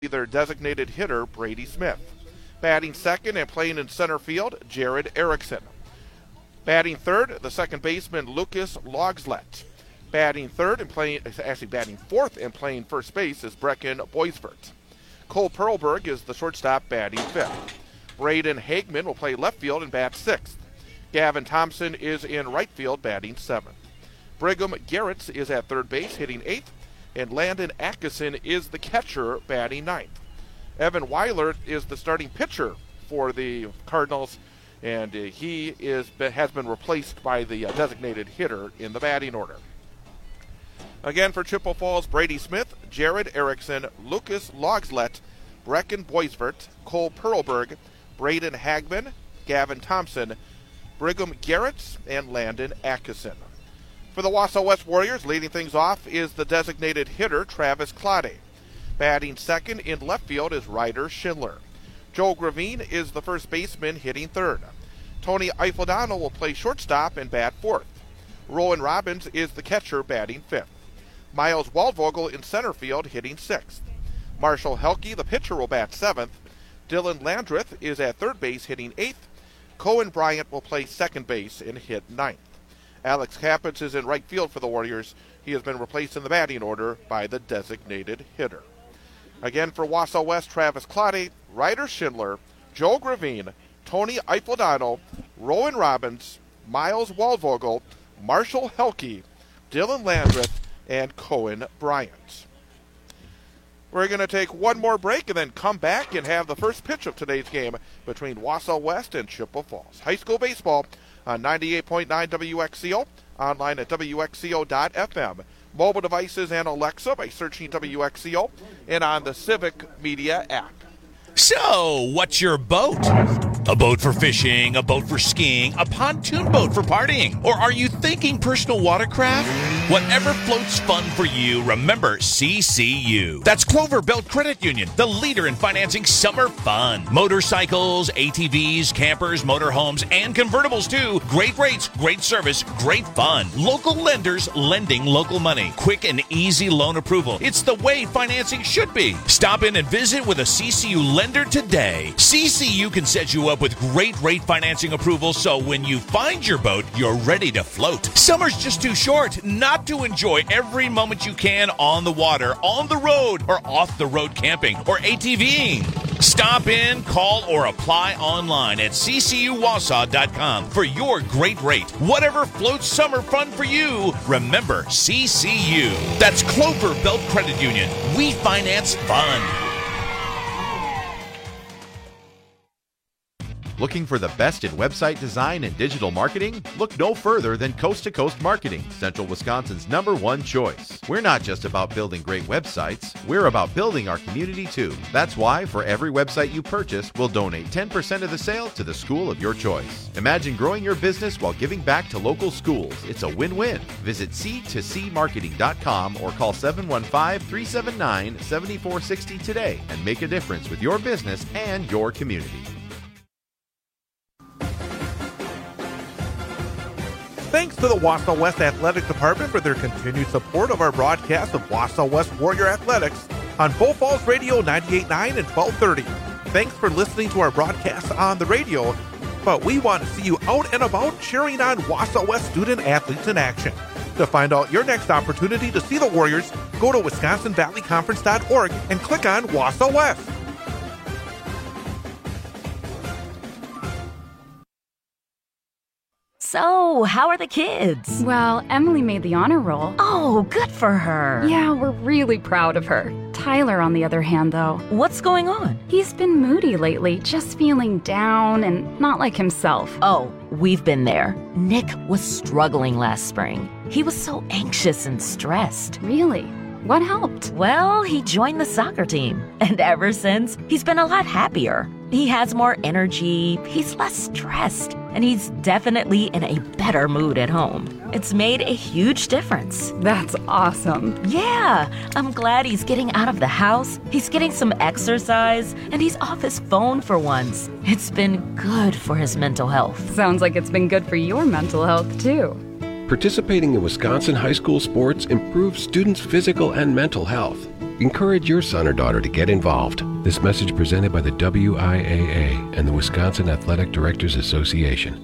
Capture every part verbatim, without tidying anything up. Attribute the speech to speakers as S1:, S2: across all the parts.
S1: their designated hitter, Brady Smith. Batting second and playing in center field, Jared Erickson. Batting third, the second baseman, Lucas Logslet. Batting third and playing, actually batting fourth and playing first base is Brecken Boisvert. Cole Perlberg is the shortstop, batting fifth. Braden Hagman will play left field and bat sixth. Gavin Thompson is in right field, batting seventh. Brigham Garretts is at third base, hitting eighth. And Landon Atkinson is the catcher, batting ninth. Evan Weiler is the starting pitcher for the Cardinals, and uh, he is has been replaced by the uh, designated hitter in the batting order. Again for Chippewa Falls, Brady Smith, Jared Erickson, Lucas Logslet, Brecken Boisvert, Cole Perlberg, Braden Hagman, Gavin Thompson, Brigham Garretts, and Landon Atkinson. For the Wausau West Warriors, leading things off is the designated hitter, Travis Clade. Batting second in left field is Ryder Schindler. Joe Gravine is the first baseman, hitting third. Tony Eiffeldano will play shortstop and bat fourth. Rowan Robbins is the catcher, batting fifth. Miles Waldvogel in center field, hitting sixth. Marshall Helke, the pitcher, will bat seventh. Dylan Landreth is at third base, hitting eighth. Cohen Bryant will play second base and hit ninth. Alex Kappens is in right field for the Warriors. He has been replaced in the batting order by the designated hitter. Again for Wausau West, Travis Clade, Ryder Schindler, Joe Gravine, Tony Eiffeldano, Rowan Robbins, Miles Waldvogel, Marshall Helke, Dylan Landreth, and Cohen Bryant. We're going to take one more break and then come back and have the first pitch of today's game between Wausau West and Chippewa Falls. High school baseball on ninety-eight point nine W X C O, online at W X C O dot F M. Mobile devices and Alexa by searching W X C O, and on the Civic Media app.
S2: So, what's your boat? A boat for fishing, a boat for skiing, a pontoon boat for partying? Or are you thinking personal watercraft? Whatever floats fun for you, remember C C U. That's Clover Belt Credit Union, the leader in financing summer fun. Motorcycles, A T Vs, campers, motorhomes, and convertibles too. Great rates, great service, great fun. Local lenders lending local money. Quick and easy loan approval. It's the way financing should be. Stop in and visit with a C C U lender today. C C U can set you up with great rate financing approval, so when you find your boat, you're ready to float. Summer's just too short not to enjoy every moment you can on the water, on the road, or off the road camping or ATVing. Stop in, call, or apply online at C C U Wausau dot com for your great rate. Whatever floats summer fun for you, remember C C U. That's Clover Belt Credit Union. We finance fun.
S3: Looking for the best in website design and digital marketing? Look no further than Coast to Coast Marketing, Central Wisconsin's number one choice. We're not just about building great websites, we're about building our community too. That's why for every website you purchase, we'll donate ten percent of the sale to the school of your choice. Imagine growing your business while giving back to local schools. It's a win-win. Visit c to c marketing dot com or call seven one five, three seven nine, seven four six zero today and make a difference with your business and your community.
S1: Thanks to the Wausau West Athletic Department for their continued support of our broadcast of Wausau West Warrior Athletics on Bull Falls Radio ninety-eight point nine and twelve thirty. Thanks for listening to our broadcast on the radio, but we want to see you out and about cheering on Wausau West student athletes in action. To find out your next opportunity to see the Warriors, go to wisconsin valley conference dot org and click on Wausau West.
S4: So, how are the kids?
S5: Well, Emily made the honor roll.
S4: Oh, good for her.
S5: Yeah, we're really proud of her. Tyler, on the other hand, though.
S4: What's going on?
S5: He's been moody lately, just feeling down and not like himself.
S4: Oh, we've been there. Nick was struggling last spring. He was so anxious and stressed.
S5: Really? What helped?
S4: Well, he joined the soccer team. And ever since, he's been a lot happier. He has more energy, he's less stressed, and he's definitely in a better mood at home. It's made a huge difference.
S5: That's awesome.
S4: Yeah, I'm glad he's getting out of the house, he's getting some exercise, and he's off his phone for once. It's been good for his mental health.
S5: Sounds like it's been good for your mental health, too.
S6: Participating in Wisconsin high school sports improves students' physical and mental health. Encourage your son or daughter to get involved. This message presented by the W I A A and the Wisconsin Athletic Directors Association.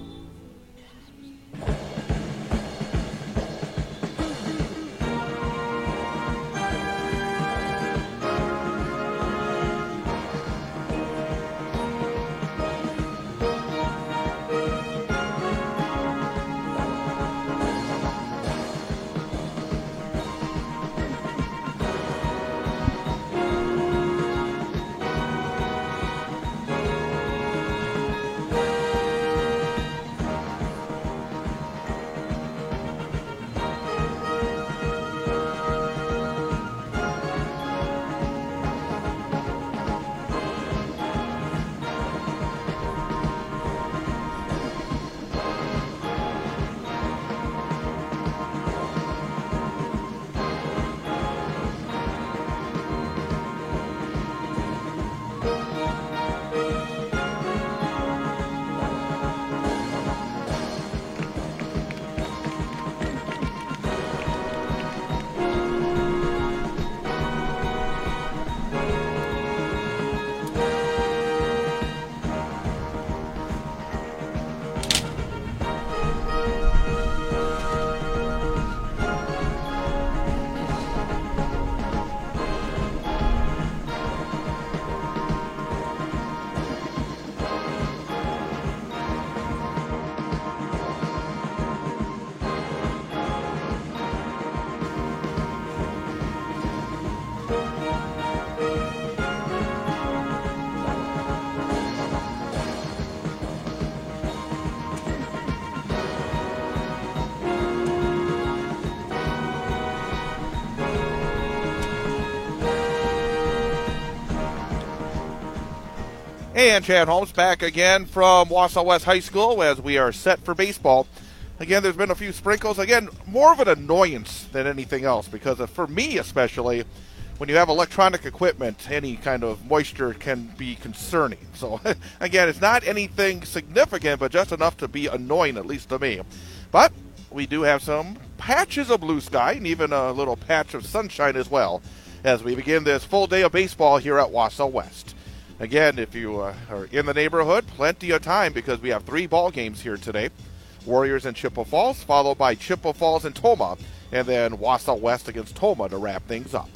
S1: And Chad Holmes back again from Wausau West High School as we are set for baseball. Again, there's been a few sprinkles. Again, more of an annoyance than anything else because of, for me especially, when you have electronic equipment, any kind of moisture can be concerning. So, again, it's not anything significant, but just enough to be annoying, at least to me. But we do have some patches of blue sky and even a little patch of sunshine as well as we begin this full day of baseball here at Wausau West. Again, if you uh, are in the neighborhood, plenty of time because we have three ball games here today. Warriors and Chippewa Falls, followed by Chippewa Falls and Toma, and then Wausau West against Toma to wrap things up.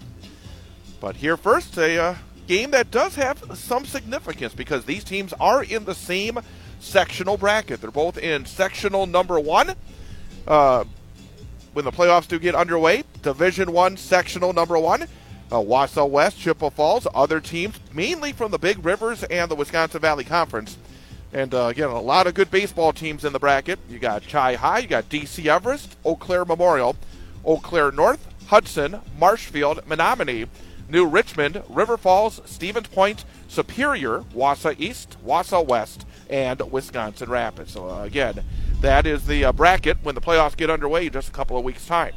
S1: But here first, a uh, game that does have some significance because these teams are in the same sectional bracket. They're both in sectional number one. Uh, when the playoffs do get underway, Division One sectional number one. Uh, Wausau West, Chippewa Falls, other teams, mainly from the Big Rivers and the Wisconsin Valley Conference. And, uh, again, a lot of good baseball teams in the bracket. You got Chi High, you got D C Everest, Eau Claire Memorial, Eau Claire North, Hudson, Marshfield, Menominee, New Richmond, River Falls, Stevens Point, Superior, Wausau East, Wausau West, and Wisconsin Rapids. So, uh, again, that is the uh, bracket when the playoffs get underway in just a couple of weeks' time.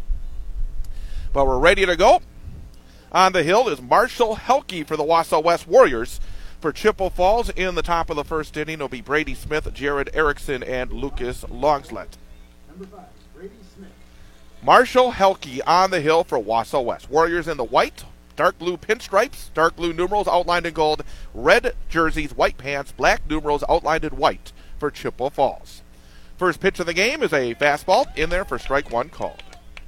S1: But we're ready to go. On the hill is Marshall Helke for the Wausau West Warriors. For Chippewa Falls, in the top of the first inning, it'll be Brady Smith, Jared Erickson, and Lucas Longslet.
S7: Number five, Brady Smith.
S1: Marshall Helke on the hill for Wausau West. Warriors in the white, dark blue pinstripes, dark blue numerals outlined in gold, red jerseys, white pants, black numerals outlined in white for Chippewa Falls. First pitch of the game is a fastball in there for strike one called.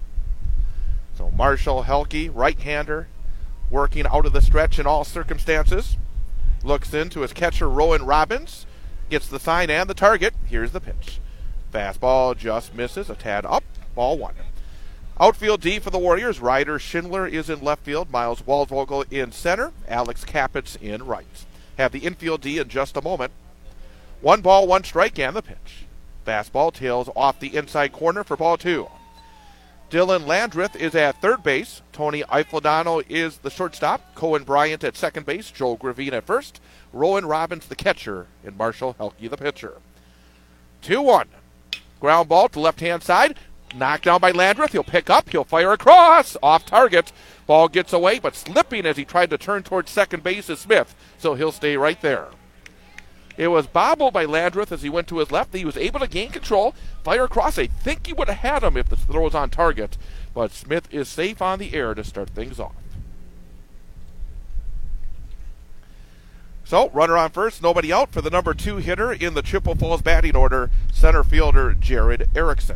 S1: So Marshall Helke, right-hander, working out of the stretch in all circumstances. Looks into his catcher, Rowan Robbins. Gets the sign and the target. Here's the pitch. Fastball just misses. A tad up. Ball one. Outfield D for the Warriors. Ryder Schindler is in left field. Miles Waldvogel in center. Alex Capitz in right. Have the infield D in just a moment. One ball, one strike, and the pitch. Fastball tails off the inside corner for ball two. Dylan Landreth is at third base. Tony Eifledano is the shortstop. Cohen Bryant at second base. Joe Gravine at first. Rowan Robbins the catcher. And Marshall Helke the pitcher. two one. Ground ball to left-hand side. Knocked down by Landreth. He'll pick up. He'll fire across. Off target. Ball gets away, but slipping as he tried to turn towards second base is Smith. So he'll stay right there. It was bobbled by Landreth as he went to his left. He was able to gain control, fire across. I think he would have had him if the throw was on target. But Smith is safe on the air to start things off. So, runner on first, nobody out for the number two hitter in the Chippewa Falls batting order, center fielder Jared Erickson.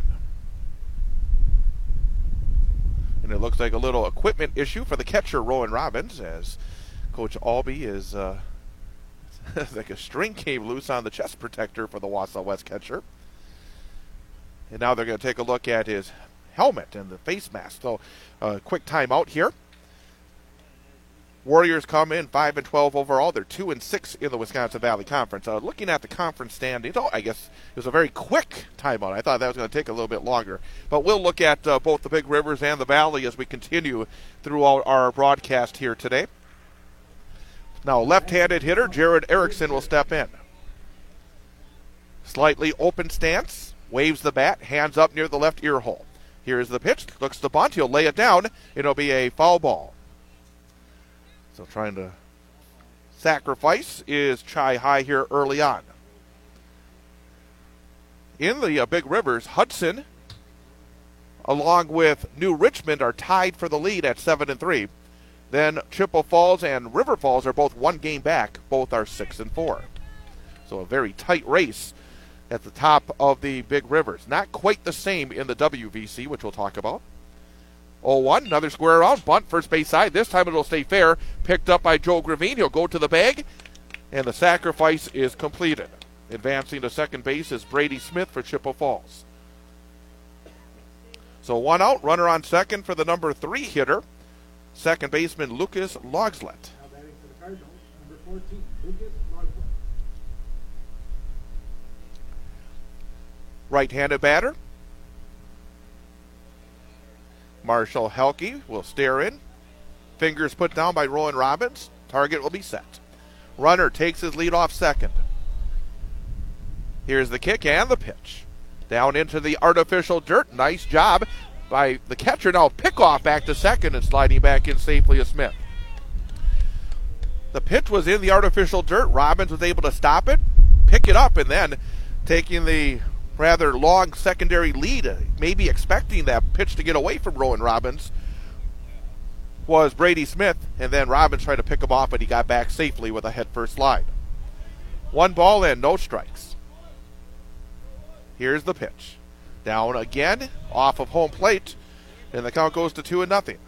S1: And it looks like a little equipment issue for the catcher, Rowan Robbins, as Coach Albee is, uh, like a string came loose on the chest protector for the Wausau West catcher. And now they're going to take a look at his helmet and the face mask. So, uh, quick timeout here. Warriors come in five and twelve overall. They're two and six in the Wisconsin Valley Conference. Uh, looking at the conference standings, oh, I guess it was a very quick timeout. I thought that was going to take a little bit longer. But we'll look at uh, both the Big Rivers and the Valley as we continue throughout our broadcast here today. Now, left-handed hitter Jared Erickson will step in. Slightly open stance, waves the bat, hands up near the left ear hole. Here's the pitch, looks to bunt, he'll lay it down. It'll be a foul ball. So trying to sacrifice is Chai High here early on. In the uh, Big Rivers, Hudson, along with New Richmond, are tied for the lead at seven and three. Then Chippewa Falls and River Falls are both one game back. Both are six and four. So a very tight race at the top of the Big Rivers. Not quite the same in the W V C, which we'll talk about. oh one, another square around, bunt first base side. This time it'll stay fair. Picked up by Joe Gravine. He'll go to the bag, and the sacrifice is completed. Advancing to second base is Brady Smith for Chippewa Falls. So one out, runner on second for the number three hitter, second baseman Lucas Logslet.
S7: Now batting for the Cardinals, number fourteen, Lucas Logslet.
S1: Right-handed batter Marshall Helke will stare in. Fingers put down by Rowan Robbins. Target will be set. Runner takes his lead off second. Here's the kick and the pitch. Down into the artificial dirt. Nice job by the catcher. Now pickoff back to second and sliding back in safely is Smith. The pitch was in the artificial dirt. Robbins was able to stop it, pick it up, and then taking the rather long secondary lead, maybe expecting that pitch to get away from Rowan Robbins, was Brady Smith, and then Robbins tried to pick him off, but he got back safely with a head-first slide. One ball and no strikes. Here's the pitch. Down again, off of home plate, and the count goes to two and nothing.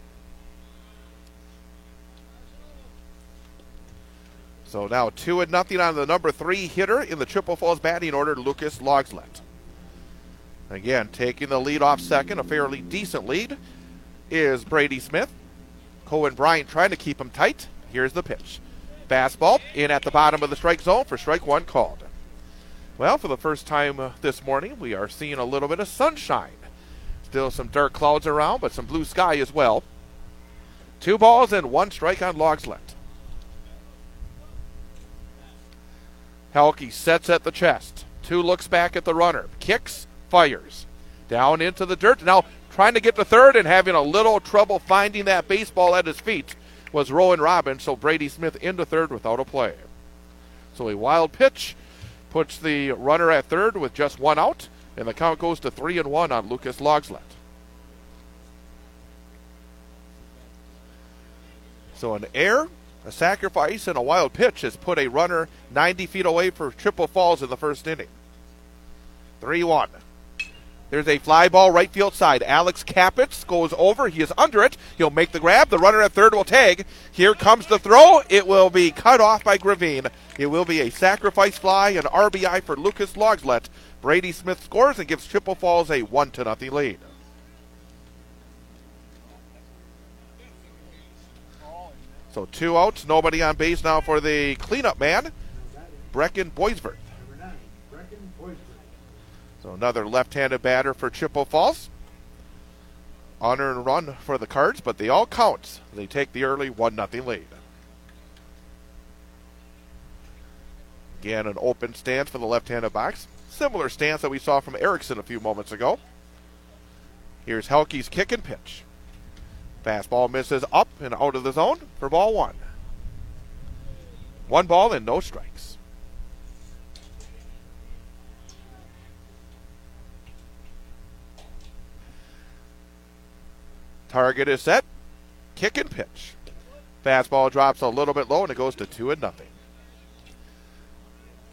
S1: So now two and nothing on the number three hitter in the Chippewa Falls batting order, Lucas Logslet. Again, taking the lead off second, a fairly decent lead, is Brady Smith. Cohen Bryant trying to keep him tight. Here's the pitch. Fastball in at the bottom of the strike zone for strike one called. Well, for the first time uh, this morning, we are seeing a little bit of sunshine. Still some dark clouds around, but some blue sky as well. Two balls and one strike on Logslet. Helke sets at the chest. Two looks back at the runner. Kicks, fires. Down into the dirt. Now trying to get to third and having a little trouble finding that baseball at his feet was Rowan Robbins, so Brady Smith into third without a play. So a wild pitch puts the runner at third with just one out, and the count goes to three and one on Lucas Logslet. So an error, a sacrifice, and a wild pitch has put a runner ninety feet away for Chippewa Falls in the first inning. three one. There's a fly ball right field side. Alex Capitz goes over. He is under it. He'll make the grab. The runner at third will tag. Here comes the throw. It will be cut off by Gravine. It will be a sacrifice fly, an R B I for Lucas Logslet. Brady Smith scores and gives Chippewa Falls a one to nothing lead. So two outs, nobody on base now for the cleanup man, Brecken Boisvert.
S7: Number nine, Brecken Boisvert.
S1: So another left-handed batter for Chippewa Falls. Unearned run for the Cards, but they all count. They take the early one nothing lead. Again, an open stance for the left-handed box. Similar stance that we saw from Erickson a few moments ago. Here's Helke's kick and pitch. Fastball misses up and out of the zone for ball one. One ball and no strikes. Target is set. Kick and pitch. Fastball drops a little bit low and it goes to two and nothing.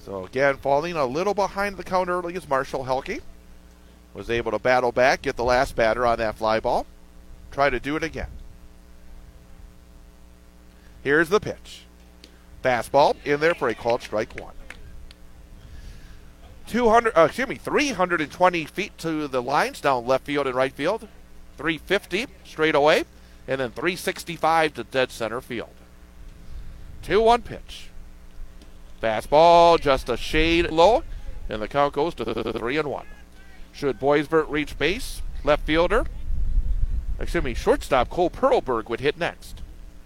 S1: So again, falling a little behind the count early is Marshall Helke. Was able to battle back, get the last batter on that fly ball. Try to do it again. Here's the pitch. Fastball in there for a called strike one. two hundred, uh, excuse me, three hundred twenty feet to the lines down left field and right field. three fifty straight away, and then three sixty-five to dead center field. two one pitch. Fastball just a shade low, and the count goes to three and one. Should Boisvert reach base, left fielder, excuse me, shortstop Cole Perlberg would hit next.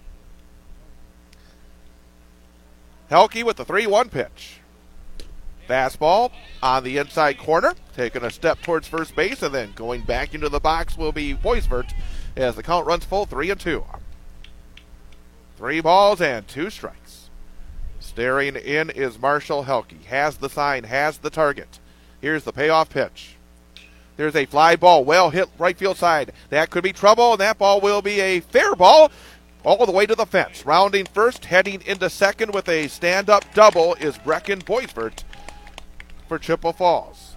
S1: Helke with the three one pitch. Fastball on the inside corner, taking a step towards first base, and then going back into the box will be Boisvert as the count runs full, three and two. Three balls and two strikes. Staring in is Marshall Helke. Has the sign, has the target. Here's the payoff pitch. There's a fly ball, well hit right field side. That could be trouble, and that ball will be a fair ball all the way to the fence. Rounding first, heading into second with a stand-up double is Brecken Boisvert for Chippewa Falls.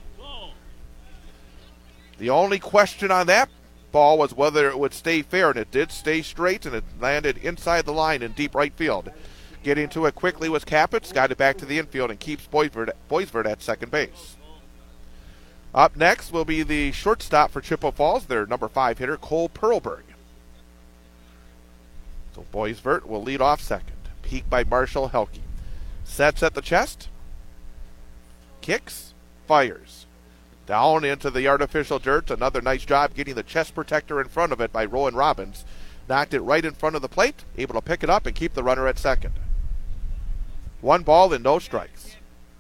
S1: The only question on that ball was whether it would stay fair, and it did stay straight, and it landed inside the line in deep right field. Getting to it quickly was Capitz, got it back to the infield, and keeps Boisvert, Boisvert at second base. Up next will be the shortstop for Chippewa Falls, their number five hitter, Cole Perlberg. So Boisvert will lead off second. Peak by Marshall Helke. Sets at the chest. Kicks. Fires. Down into the artificial dirt. Another nice job getting the chest protector in front of it by Rowan Robbins. Knocked it right in front of the plate. Able to pick it up and keep the runner at second. One ball and no strikes.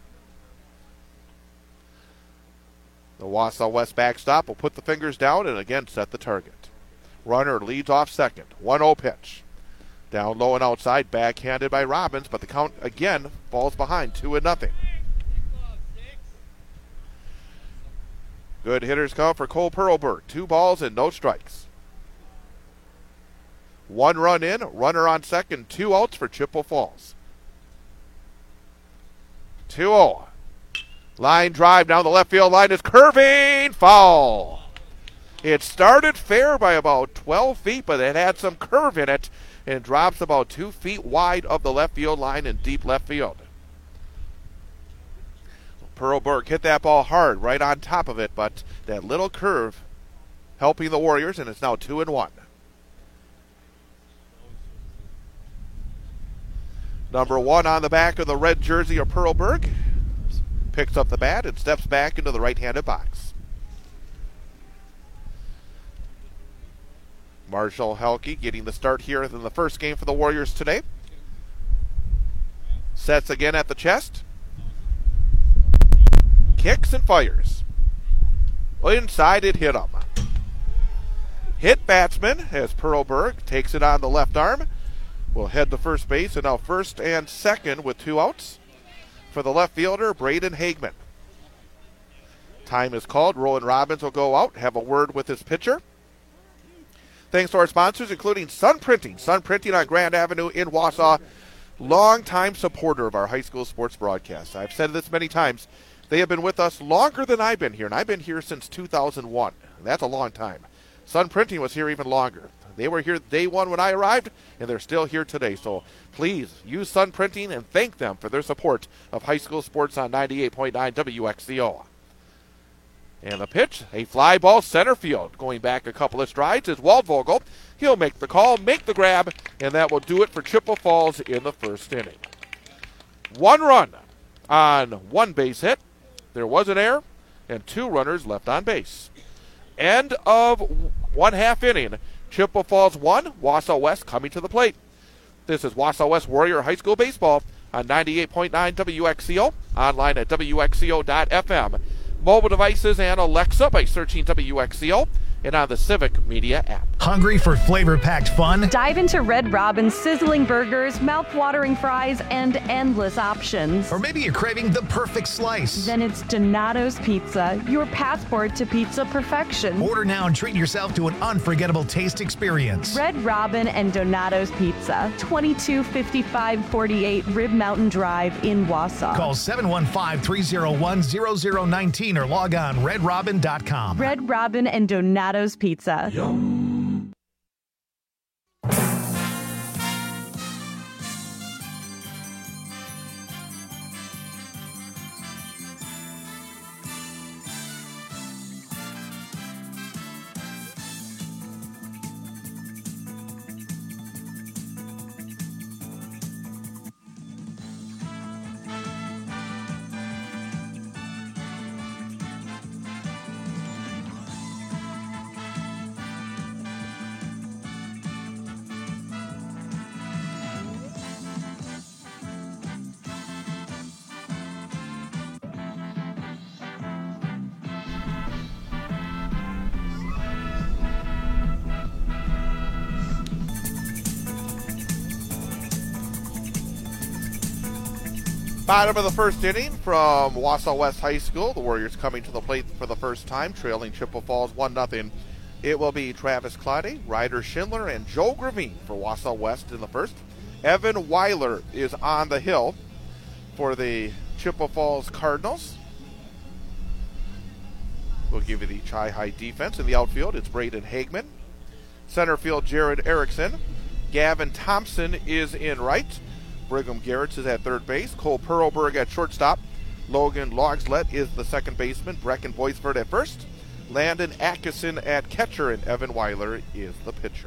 S1: The Wausau West backstop will put the fingers down and again set the target. Runner leads off second. one oh pitch. Down low and outside, backhanded by Robbins, but the count again falls behind two and nothing. Good hitters count for Cole Perlberg. Two balls and no strikes. One run in, runner on second, two outs for Chippewa Falls. two oh. Line drive down the left field line is curving, foul. It started fair by about twelve feet, but it had some curve in it and drops about two feet wide of the left field line in deep left field. Perlberg hit that ball hard right on top of it, but that little curve helping the Warriors, and it's now two and one. Number one on the back of the red jersey of Perlberg picks up the bat and steps back into the right-handed box. Marshall Helke getting the start here in the first game for the Warriors today. Sets again at the chest. Kicks and fires. Inside it hit him. Hit batsman as Perlberg takes it on the left arm. Will head to first base, and now first and second with two outs for the left fielder, Braden Hagman. Time is called. Rowan Robbins will go out, have a word with his pitcher. Thanks to our sponsors, including Sun Printing. Sun Printing on Grand Avenue in Wausau. Longtime supporter of our high school sports broadcasts. I've said this many times. They have been with us longer than I've been here, and I've been here since two thousand one. That's a long time. Sun Printing was here even longer. They were here day one when I arrived, and they're still here today. So please use Sun Printing and thank them for their support of high school sports on ninety-eight point nine W X C O. And the pitch, a fly ball center field. Going back a couple of strides is Waldvogel. He'll make the call, make the grab, and that will do it for Chippewa Falls in the first inning. One run on one base hit. There was an error, and two runners left on base. End of one half inning. Chippewa Falls one, Wausau West coming to the plate. This is Wausau West Warrior High School Baseball on ninety-eight point nine W X C O, online at W X C O dot F M. Mobile devices and Alexa by searching W X C O, and on the Civic Media app.
S8: Hungry for flavor-packed fun?
S9: Dive into Red Robin's sizzling burgers, mouth-watering fries, and endless options.
S8: Or maybe you're craving the perfect slice.
S9: Then it's Donato's Pizza, your passport to pizza perfection.
S8: Order now and treat yourself to an unforgettable taste experience.
S9: Red Robin and Donato's Pizza, twenty-two fifty-five forty-eight Rib Mountain Drive in Wausau.
S8: Call seven one five, three oh one, zero zero one nine or log on red robin dot com.
S9: Red Robin and Donato's Pizza.
S10: Yum.
S1: Bottom of the first inning from Wausau West High School. The Warriors coming to the plate for the first time, trailing Chippewa Falls one nothing. It will be Travis Claude, Ryder Schindler, and Joe Gravine for Wausau West in the first. Evan Weiler is on the hill for the Chippewa Falls Cardinals. We'll give you the Chi-High defense. In the outfield, it's Braden Hagman. Center field, Jared Erickson. Gavin Thompson is in right. Brigham Garretts is at third base. Cole Perlberg at shortstop. Logan Logslet is the second baseman. Brecken Boisford at first. Landon Atkinson at catcher, and Evan Weiler is the pitcher.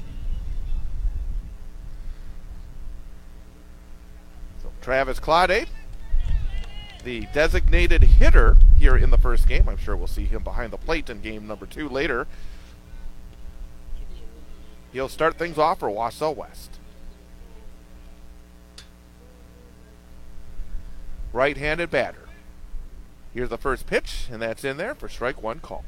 S1: So Travis Claude, the designated hitter here in the first game. I'm sure we'll see him behind the plate in game number two later. He'll start things off for Wausau West. Right-handed batter. Here's the first pitch, and that's in there for strike one called.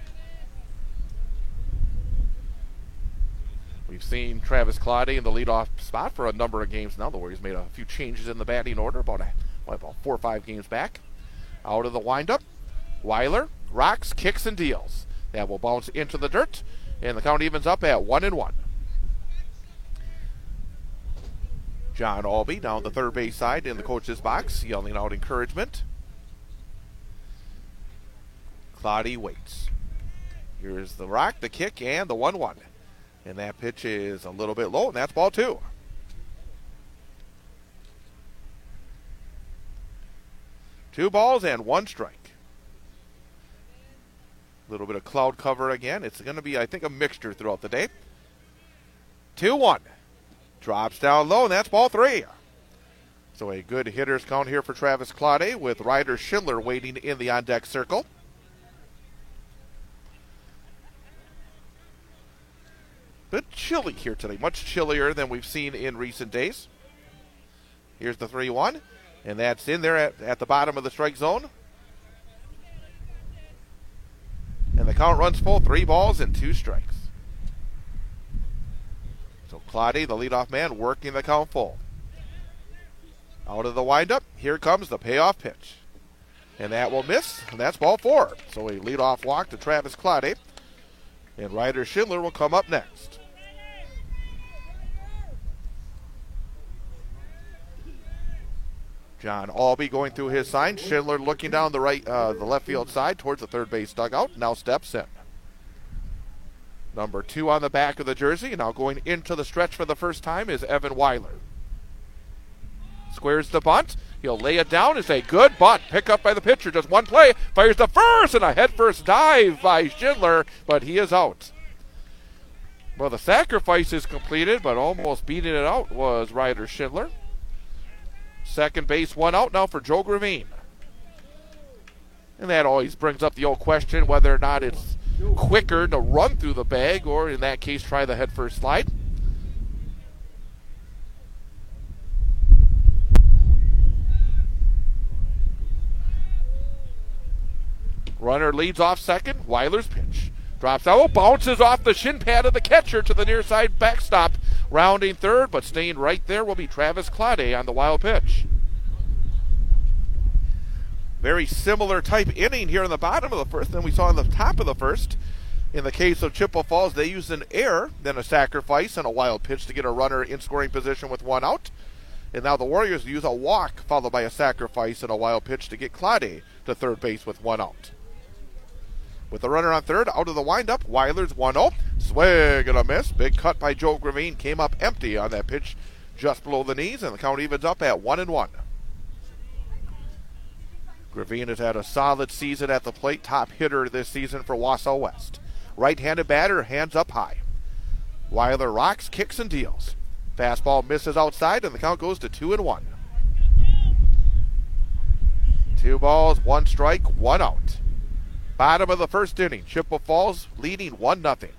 S1: We've seen Travis Claude in the leadoff spot for a number of games now. The Warriors made a few changes in the batting order about, a, what, about four or five games back. Out of the windup, Weiler rocks, kicks, and deals. That will bounce into the dirt, and the count evens up at one and one. John Albee down the third base side in the coach's box, yelling out encouragement. Claude waits. Here's the rock, the kick, and the one one. And that pitch is a little bit low, and that's ball two. Two balls and one strike. A little bit of cloud cover again. It's going to be, I think, a mixture throughout the day. two one. Drops down low, and that's ball three. So a good hitter's count here for Travis Claude, with Ryder Schindler waiting in the on-deck circle. Bit chilly here today, much chillier than we've seen in recent days. Here's the three one, and that's in there at, at the bottom of the strike zone. And the count runs full, three balls and two strikes. So Claude, the leadoff man, working the count full. Out of the windup, here comes the payoff pitch. And that will miss, and that's ball four. So a leadoff walk to Travis Claude, and Ryder Schindler will come up next. John Albee going through his sign. Schindler looking down the right, uh, the left field side towards the third base dugout. Now steps in. Number two on the back of the jersey. Now going into the stretch for the first time is Evan Weiler. Squares the bunt. He'll lay it down. It's a good bunt. Pick up by the pitcher. Just one play. Fires the first, and a head-first dive by Schindler, but he is out. Well, the sacrifice is completed, but almost beating it out was Ryder Schindler. Second base, one out now for Joe Gravine. And that always brings up the old question whether or not it's quicker to run through the bag, or in that case try the head first slide. Runner leads off second. Weiler's pitch. Drops out, bounces off the shin pad of the catcher to the near side backstop. Rounding third, but staying right there will be Travis Claude on the wild pitch. Very similar type inning here in the bottom of the first than we saw in the top of the first. In the case of Chippewa Falls, they used an error, then a sacrifice, and a wild pitch to get a runner in scoring position with one out. And now the Warriors use a walk followed by a sacrifice and a wild pitch to get Claude to third base with one out. With the runner on third, out of the windup, Weiler's one oh. Swing and a miss. Big cut by Joe Gravine. Came up empty on that pitch just below the knees, and the count evens up at one and one. Gravine has had a solid season at the plate. Top hitter this season for Wausau West. Right-handed batter, hands up high. Weiler rocks, kicks, and deals. Fastball misses outside, and the count goes to two and one. Two balls, one strike, one out. Bottom of the first inning, Chippewa Falls leading one nothing.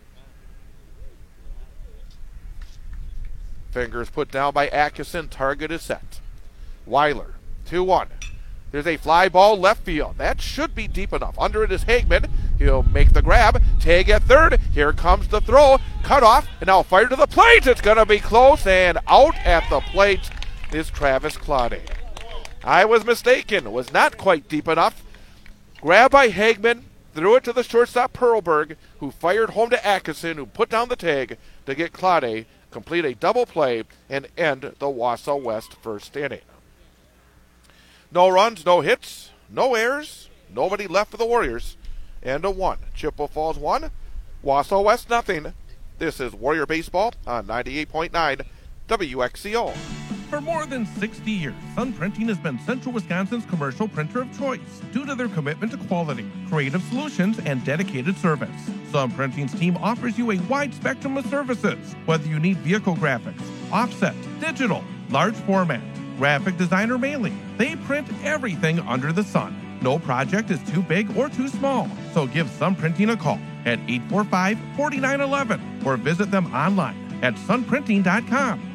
S1: Fingers put down by Atkinson, target is set. Weiler, two one. There's a fly ball left field. That should be deep enough. Under it is Hagman. He'll make the grab. Tag at third. Here comes the throw. Cut off. And now fire to the plate. It's going to be close. And out at the plate is Travis Claude. I was mistaken. It was not quite deep enough. Grab by Hagman. Threw it to the shortstop Perlberg, who fired home to Atkinson, who put down the tag to get Claude, complete a double play, and end the Wausau West first inning. No runs, no hits, no errors, nobody left for the Warriors, and a one. Chippewa Falls one, Wausau West nothing. This is Warrior Baseball on ninety-eight point nine W X C O.
S10: For more than sixty years, Sun Printing has been Central Wisconsin's commercial printer of choice due to their commitment to quality, creative solutions, and dedicated service. Sun Printing's team offers you a wide spectrum of services, whether you need vehicle graphics, offset, digital, large format, graphic design, or mailing. They print everything under the sun. No project is too big or too small, so give Sun Printing a call at eight four five, four nine one one or visit them online at sun printing dot com.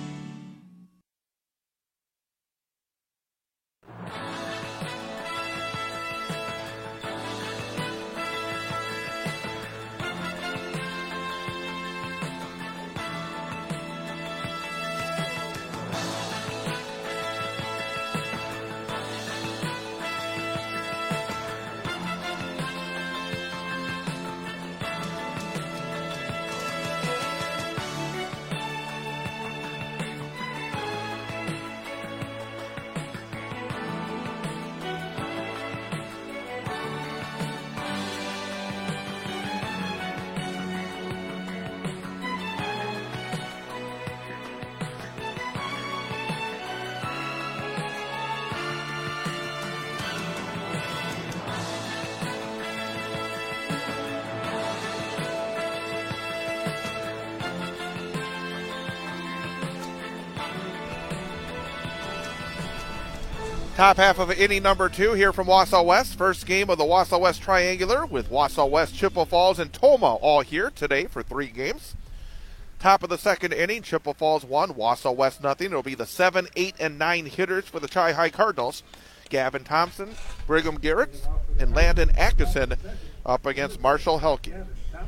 S1: Top half of inning number two here from Wausau West. First game of the Wausau West Triangular with Wausau West, Chippewa Falls, and Toma all here today for three games. Top of the second inning, Chippewa Falls one, Wausau West nothing. It'll be the seven, eight, and nine hitters for the Chi-High Cardinals. Gavin Thompson, Brigham Garrett, and Landon Atkinson up against Marshall Helke.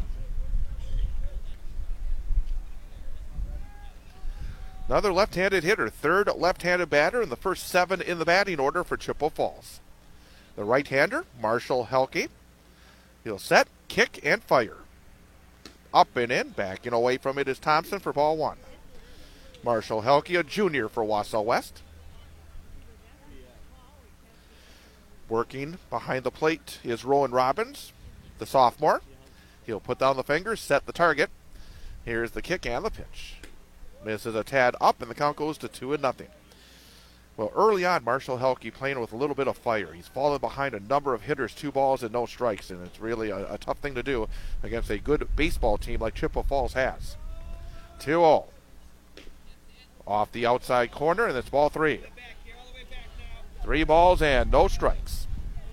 S1: Another left-handed hitter, third left-handed batter in the first seven in the batting order for Chippewa Falls. The right-hander, Marshall Helke. He'll set, kick, and fire. Up and in, backing away from it is Thompson for ball one. Marshall Helke, a junior for Wausau West. Working behind the plate is Rowan Robbins, the sophomore. He'll put down the fingers, set the target. Here's the kick and the pitch. Misses a tad up, and the count goes to two and nothing. Well, early on, Marshall Helke playing with a little bit of fire. He's fallen behind a number of hitters, two balls and no strikes, and it's really a, a tough thing to do against a good baseball team like Chippewa Falls has. two oh. Off the outside corner, and it's ball three. Three balls and no strikes.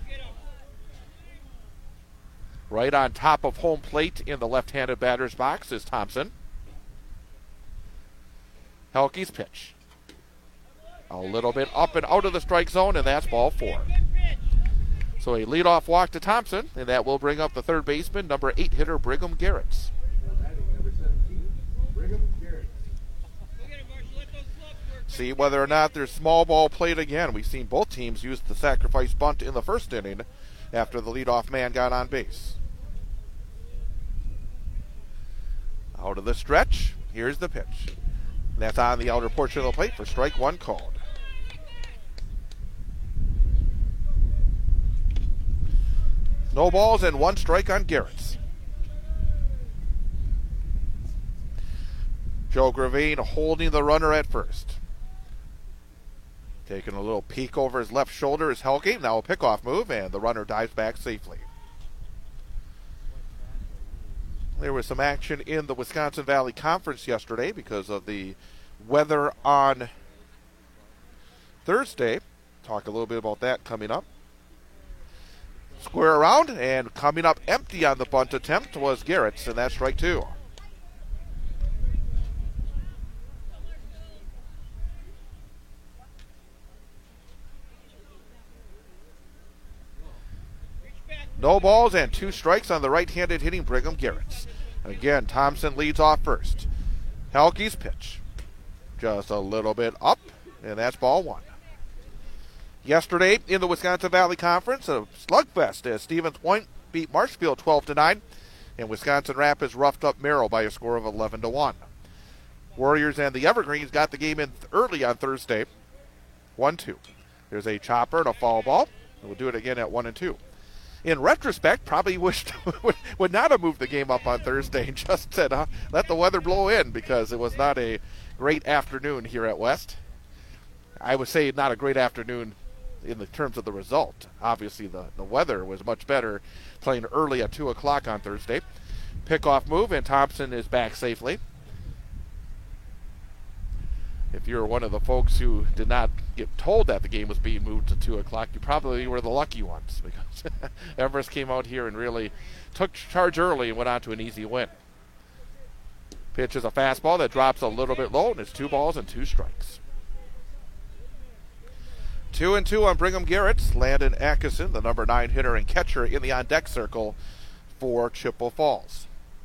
S1: Right on top of home plate in the left-handed batter's box is Thompson. Helke's pitch. A little bit up and out of the strike zone, and that's ball four. So a leadoff walk to Thompson, and that will bring up the third baseman, number eight hitter Brigham Garrett. See whether or not there's small ball played again. We've seen both teams use the sacrifice bunt in the first inning after the leadoff man got on base. Out of the stretch, here's the pitch. And that's on the outer portion of the plate for strike one called. No balls and one strike on Garrett. Joe Gravane holding the runner at first. Taking a little peek over his left shoulder is Helke. Now a pickoff move, and the runner dives back safely. There was some action in the Wisconsin Valley Conference yesterday because of the weather on Thursday. Talk a little bit about that coming up. Square around, and coming up empty on the bunt attempt was Garrett, and that's strike two. No balls and two strikes on the right-handed hitting Brigham Garrett. Again, Thompson leads off first. Helke's pitch. Just a little bit up, and that's ball one. Yesterday in the Wisconsin Valley Conference, a slugfest as Stevens Point beat Marshfield twelve to nine, and Wisconsin Rapids roughed up Merrill by a score of eleven to one. Warriors and the Evergreens got the game in early on Thursday, one two. There's a chopper and a foul ball, and we'll do it again at one and two. In retrospect, probably wished would not have moved the game up on Thursday and just said, uh, let the weather blow in, because it was not a great afternoon here at West. I would say not a great afternoon in the terms of the result. Obviously, the, the weather was much better playing early at two o'clock on Thursday. Pickoff move, and Thompson is back safely. If you're one of the folks who did not get told that the game was being moved to two o'clock, you probably were the lucky ones, because Everest came out here and really took charge early and went on to an easy win. Pitch is a fastball that drops a little bit low, and it's two balls and two strikes. Two and two on Brigham Garrett. Landon Atkinson, the number nine hitter and catcher in the on-deck circle for Chippewa Falls.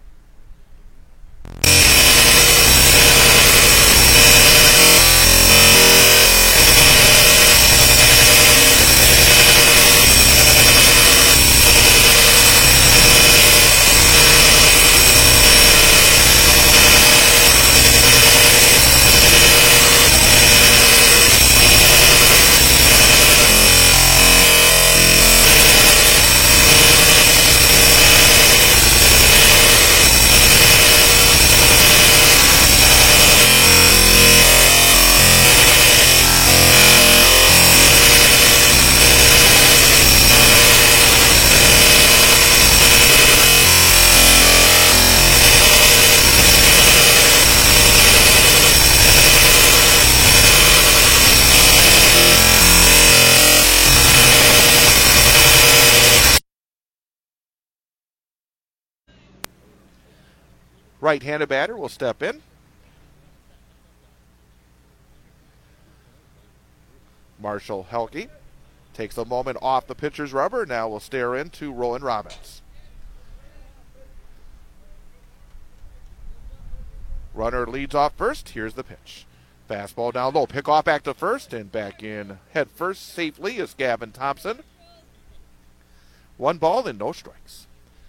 S1: Right-handed batter will step in. Marshall Helke takes a moment off the pitcher's rubber. Now will stare into Rowan Robbins. Runner leads off first. Here's the pitch. Fastball down low. Pick off back to first, and back in head first safely is Gavin Thompson. One ball and no strikes.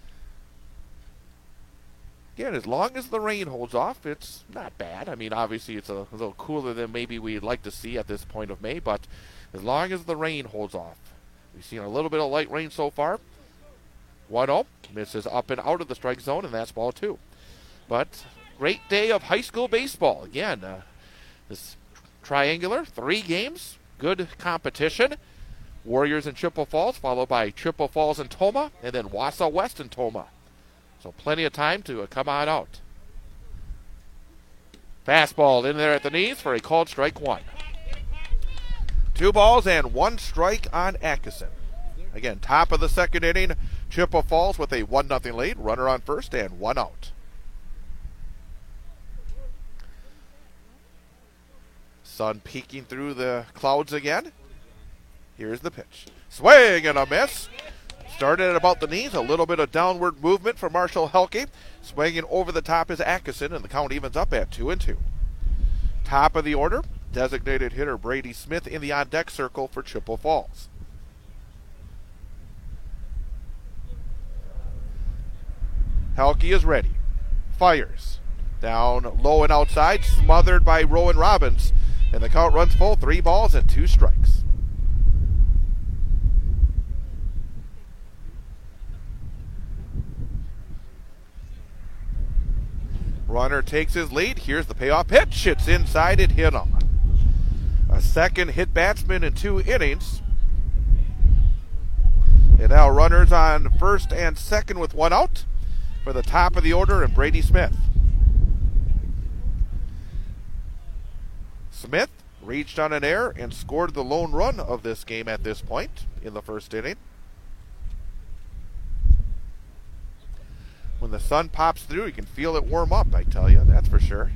S1: Again, as long as the rain holds off, it's not bad. I mean, obviously it's a, a little cooler than maybe we'd like to see at this point of May, but as long as the rain holds off. We've seen a little bit of light rain so far. one oh, misses up and out of the strike zone, and that's ball two. But great day of high school baseball. Again, uh, this triangular, three games, good competition. Warriors and Chippewa Falls, followed by Chippewa Falls and Tomah, and then Wausau West and Tomah. So plenty of time to uh, come on out. Fastball in there at the knees for a called strike one. Two balls and one strike on Atkinson. Again, top of the second inning, Chippewa Falls with a one nothing lead. Runner on first and one out. Sun peeking through the clouds again. Here's the pitch. Swing and a miss. Started at about the knees, a little bit of downward movement for Marshall Helke. Swinging over the top is Atkinson, and the count evens up at two and two. Top of the order, designated hitter Brady Smith in the on-deck circle for Chippewa Falls. Helke is ready. Fires. Down low and outside, smothered by Rowan Robbins. And the count runs full, three balls and two strikes. Runner takes his lead. Here's the payoff pitch. It's inside, it hit him. A second hit batsman in two innings. And now runners on first and second with one out for the top of the order and Brady Smith. Smith reached on an error and scored the lone run of this game at this point in the first inning. When the sun pops through, you can feel it warm up, I tell you, that's for sure.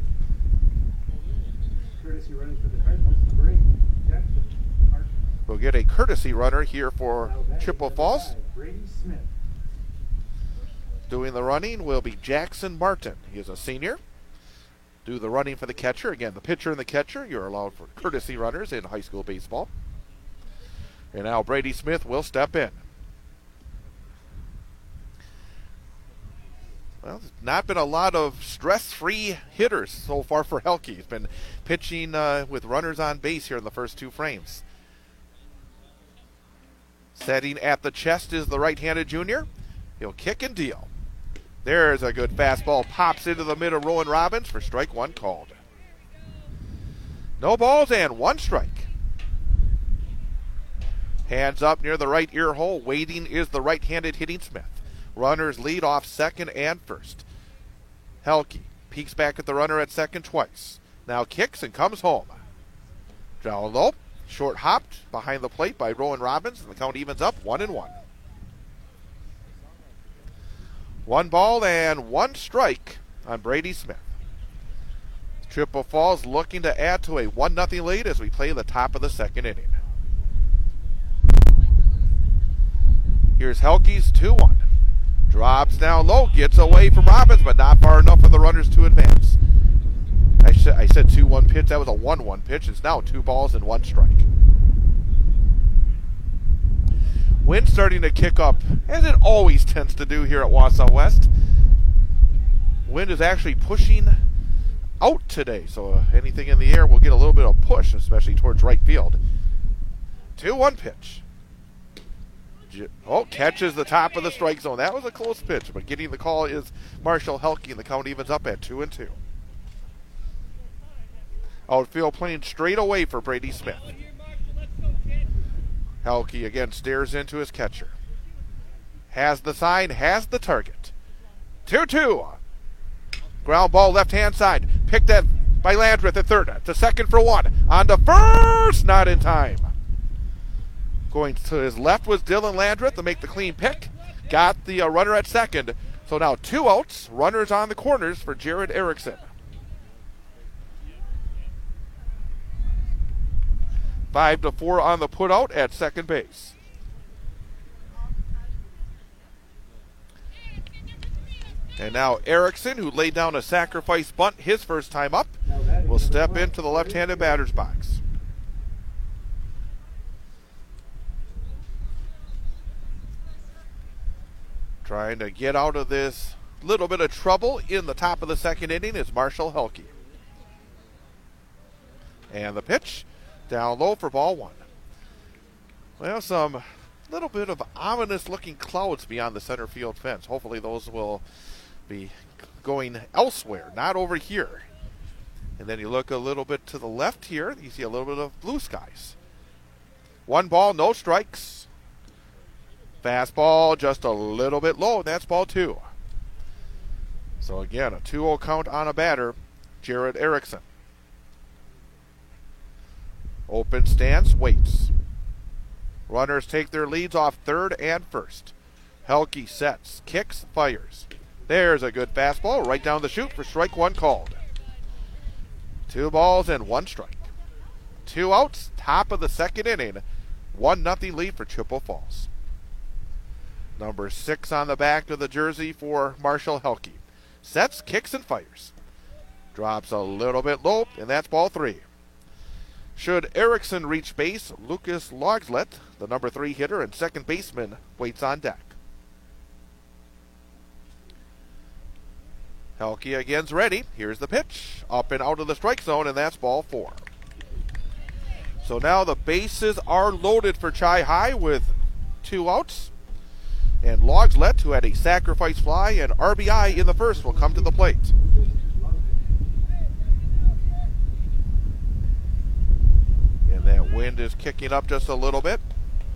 S7: Courtesy running for the Cardinals, number eight, Jackson Martin.
S1: We'll get a courtesy runner here for Chippewa Falls.
S7: Brady Smith.
S1: Doing the running will be Jackson Martin. He is a senior. Do the running for the catcher. Again, the pitcher and the catcher, you're allowed for courtesy runners in high school baseball. And now Brady Smith will step in. Well, there's not been a lot of stress-free hitters so far for Helke. He's been pitching uh, with runners on base here in the first two frames. Setting at the chest is the right-handed junior. He'll kick and deal. There's a good fastball. Pops into the mid of Rowan Robbins for strike one called. No balls and one strike. Hands up near the right ear hole. Waiting is the right-handed hitting Smith. Runners lead off second and first. Helke peeks back at the runner at second twice. Now kicks and comes home. Down low. Short hopped behind the plate by Rowan Robbins. And the count evens up one and one. One ball and one strike on Brady Smith. Chippewa Falls looking to add to a one nothing lead as we play the top of the second inning. Here's Helke's two one. Drops down low, gets away from Robbins, but not far enough for the runners to advance. I, sh- I said two one pitch. That was a one one pitch. It's now two balls and one strike. Wind starting to kick up, as it always tends to do here at Wausau West. Wind is actually pushing out today, so uh, anything in the air will get a little bit of push, especially towards right field. two one pitch. Oh, catches the top of the strike zone. That was a close pitch, but getting the call is Marshall Helke, and the count evens up at two and two. Outfield playing straight away for Brady Smith. Helke again stares into his catcher. Has the sign, has the target. two two. Ground ball left hand side. Picked at by Landreth at third. To second for one. On to first. Not in time. Going to his left was Dylan Landreth to make the clean pick. Got the uh, runner at second. So now two outs. Runners on the corners for Jared Erickson. Five to four on the putout at second base. And now Erickson, who laid down a sacrifice bunt his first time up, will step into the left-handed batter's box. Trying to get out of this little bit of trouble in the top of the second inning is Marshall Helke. And the pitch. Down low for ball one. Well, some little bit of ominous looking clouds beyond the center field fence. Hopefully those will be going elsewhere, not over here. And then you look a little bit to the left here, you see a little bit of blue skies. One ball, no strikes. Fastball just a little bit low, and that's ball two. So again, a two oh count on a batter, Jared Erickson. Open stance, waits. Runners take their leads off third and first. Helke sets, kicks, fires. There's a good fastball right down the chute for strike one called. Two balls and one strike. Two outs, top of the second inning. One nothing lead for Chippewa Falls. Number six on the back of the jersey for Marshall Helke. Sets, kicks, and fires. Drops a little bit low, and that's ball three. Should Erickson reach base, Lucas Logslet, the number three hitter and second baseman, waits on deck. Helke again's ready. Here's the pitch. Up and out of the strike zone, and that's ball four. So now the bases are loaded for Chi-High with two outs. And Logslet, who had a sacrifice fly and R B I in the first, will come to the plate. And that wind is kicking up just a little bit.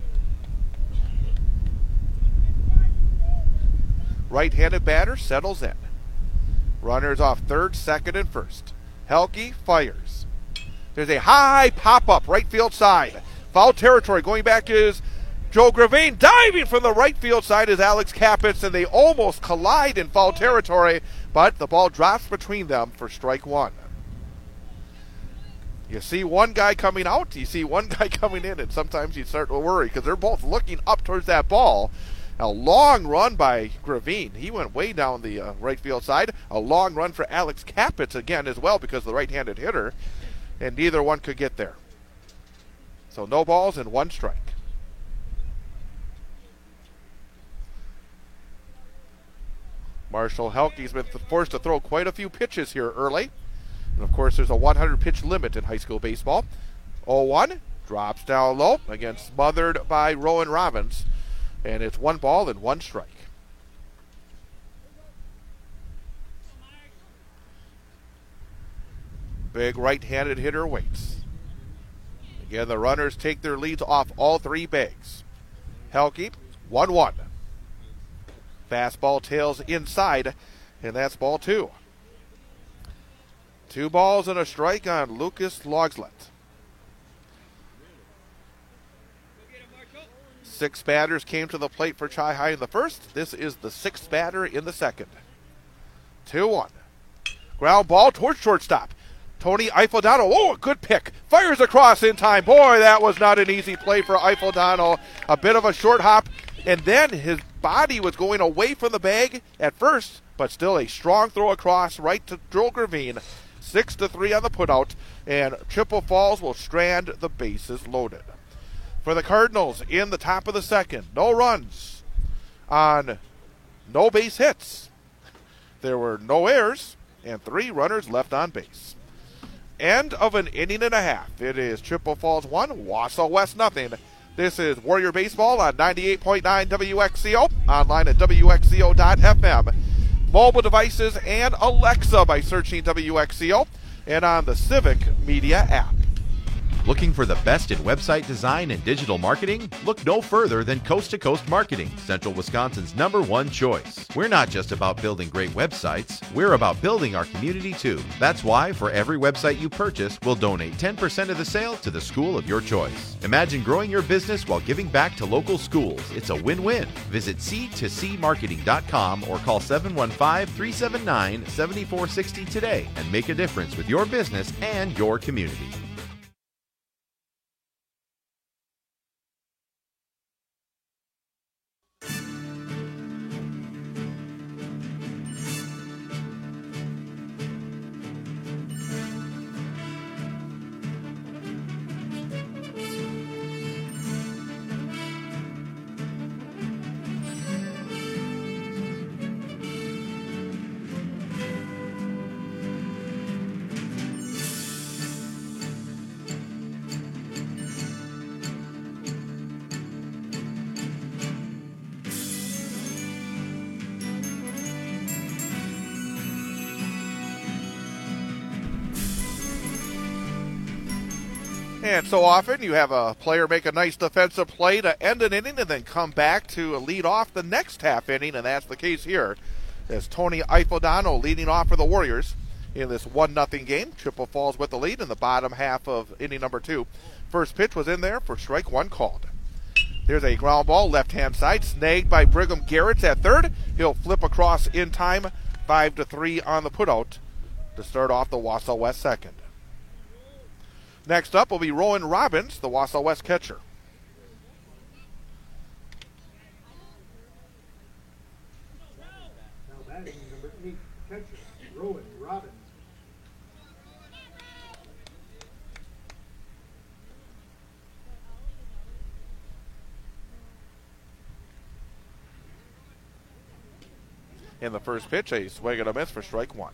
S1: Right-handed batter settles in. Runners off third, second, and first. Helke fires. There's a high pop-up right field side. Foul territory. Going back is Joe Gravine. Diving from the right field side is Alex Capitz, and they almost collide in foul territory, but the ball drops between them for strike one. You see one guy coming out, you see one guy coming in, and sometimes you start to worry because they're both looking up towards that ball. A long run by Gravine. He went way down the uh, right field side. A long run for Alex Capitz again as well because of the right-handed hitter, and neither one could get there. So no balls and one strike. Marshall Helke's been forced to throw quite a few pitches here early. And of course, there's a one hundred pitch limit in high school baseball. oh one, drops down low, again smothered by Rowan Robbins. And it's one ball and one strike. Big right-handed hitter waits. Again, the runners take their leads off all three bags. Helke, one one. Fastball tails inside, and that's ball two. Two balls and a strike on Lucas Logslet. Six batters came to the plate for Chi-High in the first. This is the sixth batter in the second. two one. Ground ball towards shortstop. Tony Eiffeldano. Oh, a good pick. Fires across in time. Boy, that was not an easy play for Eiffeldano. A bit of a short hop, and then his body was going away from the bag at first, but still a strong throw across right to Joel Gravine. Six to three on the putout, and Chippewa Falls will strand the bases loaded. For the Cardinals in the top of the second, no runs on no base hits. There were no errors and three runners left on base. End of an inning and a half. It is Chippewa Falls one, Wausau West nothing. This is Warrior Baseball on ninety-eight point nine W X C O, online at W X C O dot F M. Mobile devices and Alexa by searching W X C O, and on the Civic Media app.
S3: Looking for the best in website design and digital marketing? Look no further than Coast to Coast Marketing, Central Wisconsin's number one choice. We're not just about building great websites, we're about building our community too. That's why for every website you purchase, we'll donate ten percent of the sale to the school of your choice. Imagine growing your business while giving back to local schools. It's a win-win. Visit c two c marketing dot com or call seven one five, three seven nine, seven four six zero today and make a difference with your business and your community.
S1: And so often you have a player make a nice defensive play to end an inning and then come back to lead off the next half inning, and that's the case here as Tony Eiffeldano leading off for the Warriors in this one nothing game. Chippewa Falls with the lead in the bottom half of inning number two. First pitch was in there for strike one called. There's a ground ball left-hand side, snagged by Brigham Garretts at third. He'll flip across in time, five to three on the putout to start off the Wausau West second. Next up will be Rowan Robbins, the Wausau West catcher. In the first pitch, a swing and a miss for strike one.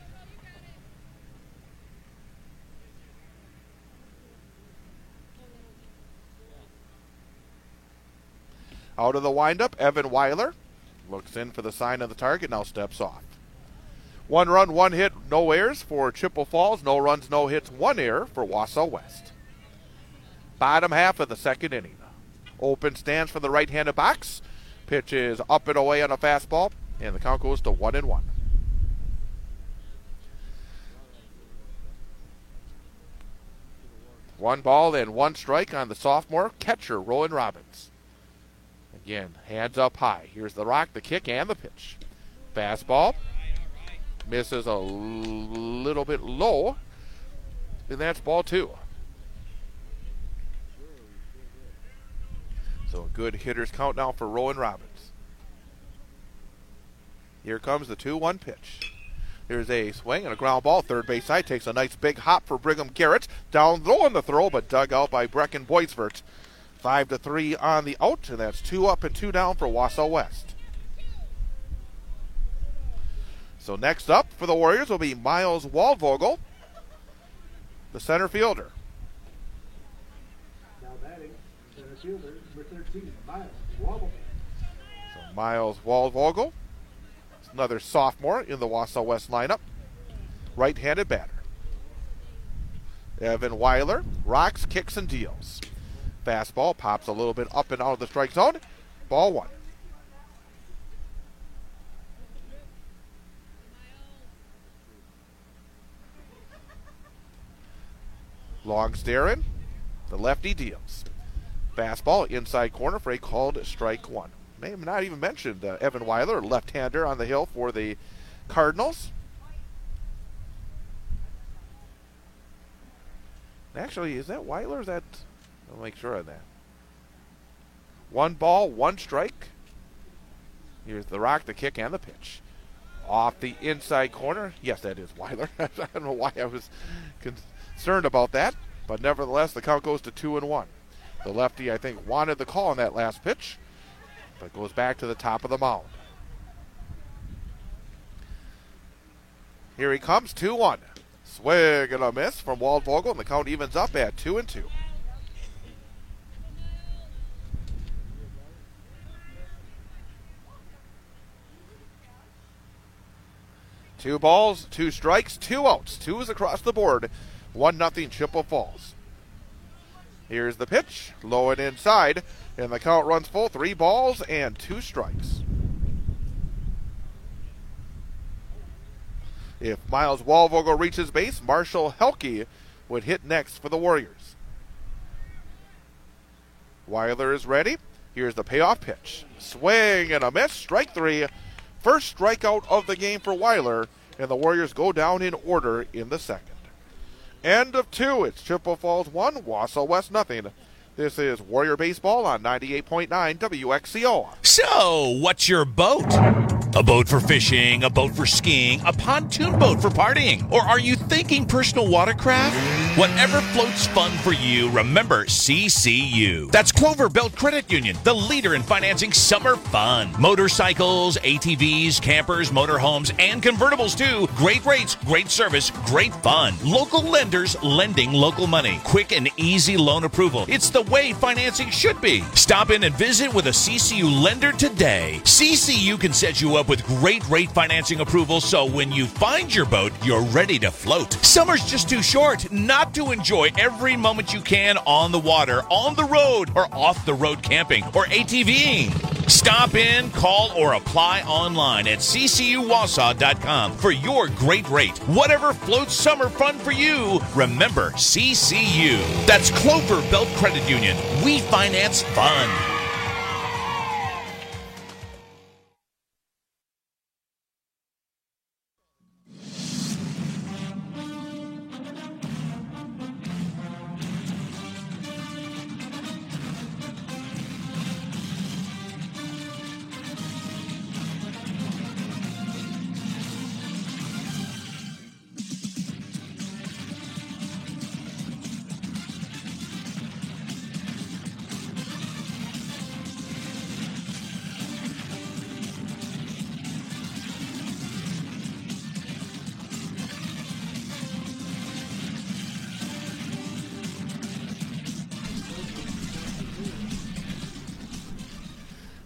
S1: Out of the windup, Evan Weiler looks in for the sign of the target, now steps off. One run, one hit, no errors for Chippewa Falls. No runs, no hits, one error for Wausau West. Bottom half of the second inning. Open stands for the right-handed box. Pitch is up and away on a fastball, and the count goes to one and one. One ball and one strike on the sophomore catcher, Rowan Robbins. Again, hands up high. Here's the rock, the kick, and the pitch. Fastball. Misses a l- little bit low. And that's ball two. So a good hitter's count now for Rowan Robbins. Here comes the two one pitch. There's a swing and a ground ball. Third base side takes a nice big hop for Brigham Garrett. Down low on the throw, but dug out by Brecken Boisvert. Five to three on the out, and that's two up and two down for Wausau West. So next up for the Warriors will be Miles Waldvogel, the center fielder.
S7: Now batting, center fielder, number thirteen, Miles Waldvogel.
S1: So Miles Waldvogel, another sophomore in the Wausau West lineup, right-handed batter. Evan Weiler rocks, kicks, and deals. Fastball pops a little bit up and out of the strike zone. Ball one. Long staring. The lefty deals. Fastball inside corner for a called strike one. May have not even mentioned uh, Evan Weiler, left-hander on the hill for the Cardinals. Actually, is that Weiler? Is that... I'll make sure of that. One ball, one strike. Here's the rock, the kick, and the pitch. Off the inside corner. Yes, that is Weiler. I don't know why I was concerned about that. But nevertheless, the count goes to two and one. The lefty, I think, wanted the call on that last pitch, but goes back to the top of the mound. Here he comes, two one. Swing and a miss from Waldvogel, and the count evens up at two and two. Two balls, two strikes, two outs. Two is across the board. One nothing Chippewa Falls. Here's the pitch, low and inside, and the count runs full. Three balls and two strikes. If Miles Waldvogel reaches base, Marshall Helke would hit next for the Warriors. Weiler is ready. Here's the payoff pitch. Swing and a miss. Strike three. First strikeout of the game for Weiler, and the Warriors go down in order in the second. End of two. It's Chippewa Falls one, Wausau West nothing. This is Warrior Baseball on ninety-eight point nine W X C O.
S2: So, what's your boat? A boat for fishing, a boat for skiing, a pontoon boat for partying? Or are you thinking personal watercraft? Whatever floats fun for you, remember C C U. That's Clover Belt Credit Union, the leader in financing summer fun. Motorcycles, A T Vs, campers, motorhomes, and convertibles too. Great rates, great service, great fun. Local lenders lending local money. Quick and easy loan approval. It's the way financing should be. Stop in and visit with a C C U lender today. C C U can set you up with great rate financing approval, so when you find your boat, you're ready to float. Summer's just too short not to enjoy every moment you can on the water, on the road, or off the road camping or ATVing. Stop in, call, or apply online at c c u wausau dot com for your great rate. Whatever floats summer fun for you, remember C C U. That's Clover Belt Credit Union. We finance fun.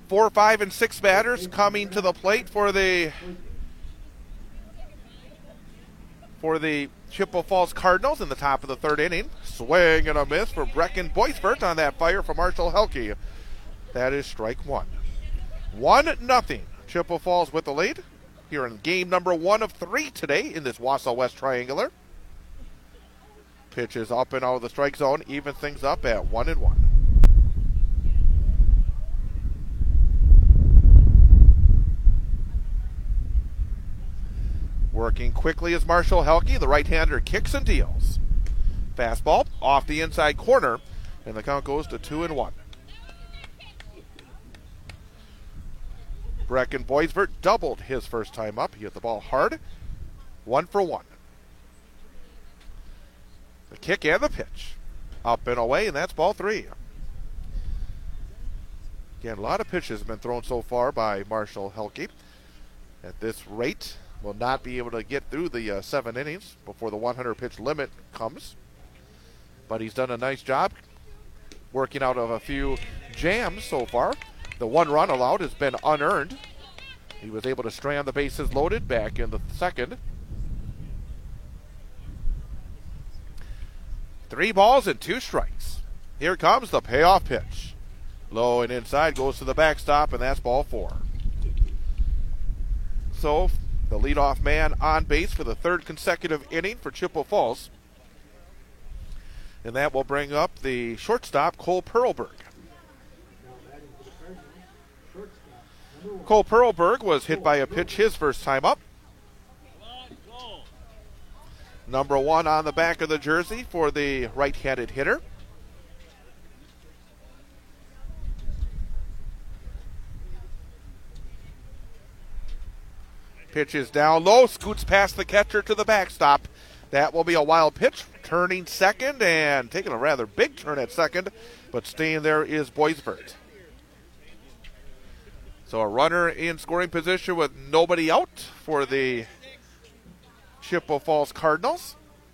S1: Four, five, and six batters coming to the plate for the for the Chippewa Falls Cardinals in the top of the third inning. Swing and a miss for Brecken Boisvert on that fire from Marshall Helke. That is strike one. One nothing. Chippewa Falls with the lead here in game number one of three today in this Wausau West Triangular. Pitches up and out of the strike zone, even things up at one and one. Working quickly is Marshall Helke. The right-hander kicks and deals. Fastball off the inside corner, and the count goes to two and one. Brecken Boisvert doubled his first time up. He hit the ball hard. One for one. The kick and the pitch. Up and away, and that's ball three. Again, a lot of pitches have been thrown so far by Marshall Helke. At this rate, will not be able to get through the uh, seven innings before the one hundred pitch limit comes. But he's done a nice job working out of a few jams so far. The one run allowed has been unearned. He was able to strand the bases loaded back in the second. Three balls and two strikes. Here comes the payoff pitch. Low and inside, goes to the backstop, and that's ball four. So, the leadoff man on base for the third consecutive inning for Chippewa Falls. And that will bring up the shortstop, Cole Perlberg. Cole Perlberg was hit by a pitch his first time up. Number one on the back of the jersey for the right-handed hitter. Pitch is down low, scoots past the catcher to the backstop. That will be a wild pitch, turning second and taking a rather big turn at second, but staying there is Boisvert. So a runner in scoring position with nobody out for the Chippewa Falls Cardinals.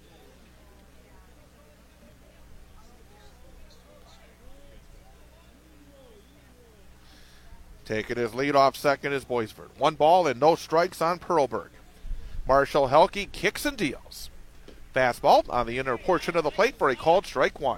S1: Taking his lead off second is Boisvert. One ball and no strikes on Perlberg. Marshall Helke kicks and deals. Fastball on the inner portion of the plate for a called strike one.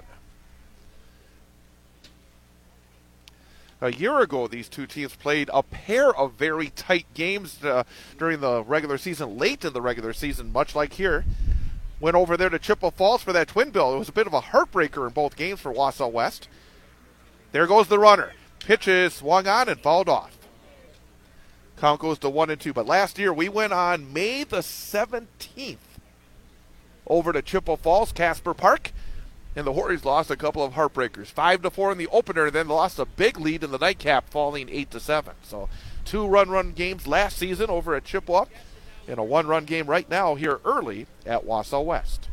S1: A year ago, these two teams played a pair of very tight games uh, during the regular season, late in the regular season, much like here. Went over there to Chippewa Falls for that twin bill. It was a bit of a heartbreaker in both games for Wausau West. There goes the runner. Pitch is swung on and fouled off. Count goes to one and two. But last year we went on May the seventeenth over to Chippewa Falls, Casper Park, and the Horries lost a couple of heartbreakers. Five to four in the opener, then lost a big lead in the nightcap, falling eight to seven. So two run-run games last season over at Chippewa, and a one-run game right now here early at Wausau West.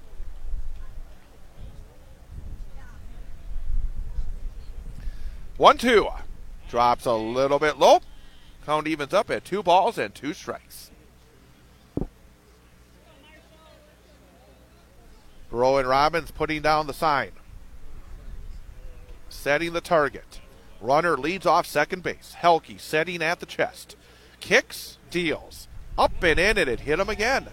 S1: One, two. Drops a little bit low. Count evens up at two balls and two strikes. Rowan Robbins putting down the sign. Setting the target. Runner leads off second base. Helke setting at the chest. Kicks, deals. Up and in, and it hit him again.